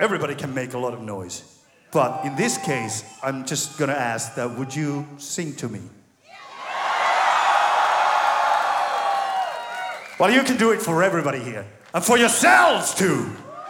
everybody can make a lot of noise. But in this case, I'm just gonna ask that would you sing to me? Well, you can do it for everybody here. And for yourselves too.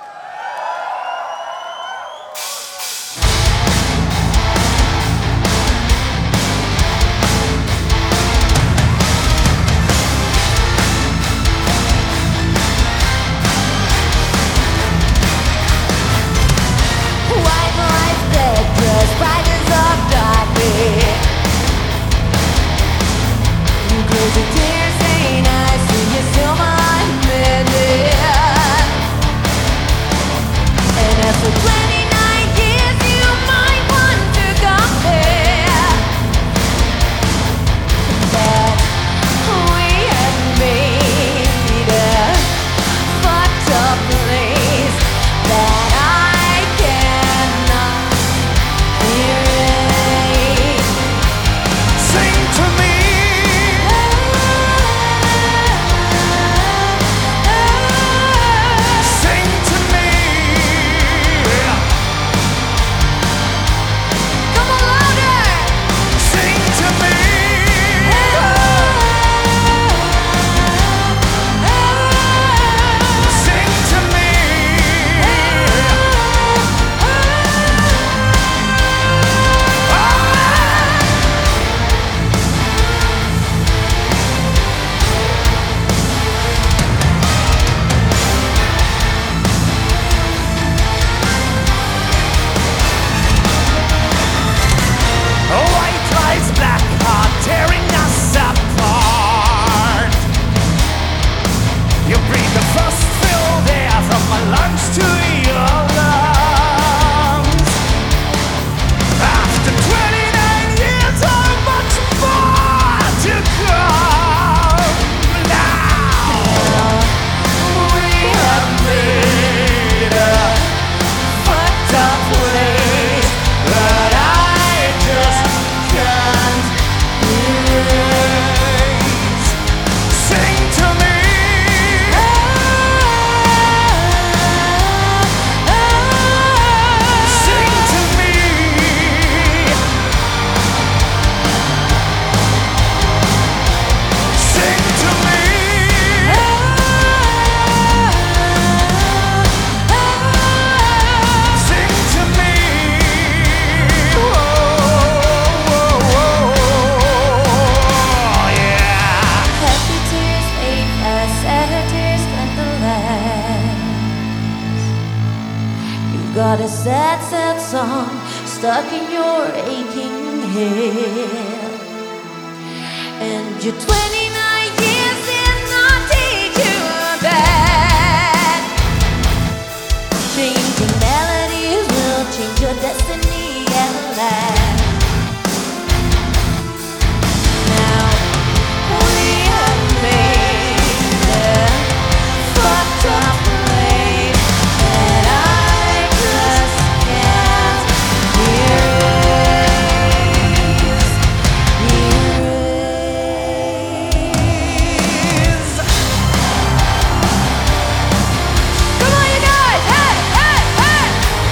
Got a sad, sad song stuck in your aching head, and your 29 years did not teach you that changing melodies will change your destiny at last. Now we have made a fucked up place that I just can't erase. Come on, you guys! Hey, hey, hey!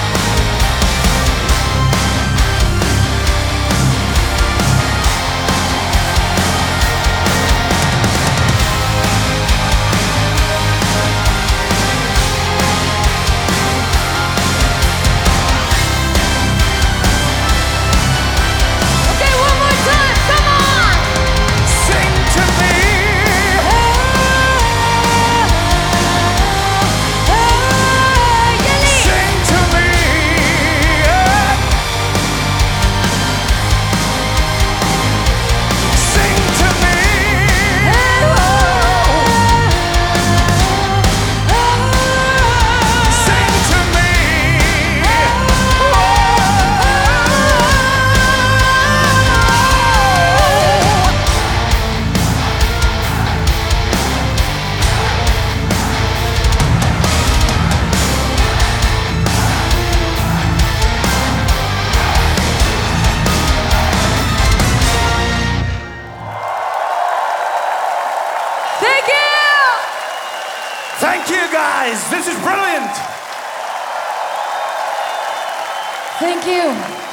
Okay, one more time, come on! Sing to me. Sing to me. Sing to me. Sing to me. Thank you! Thank you guys, this is brilliant. Thank you.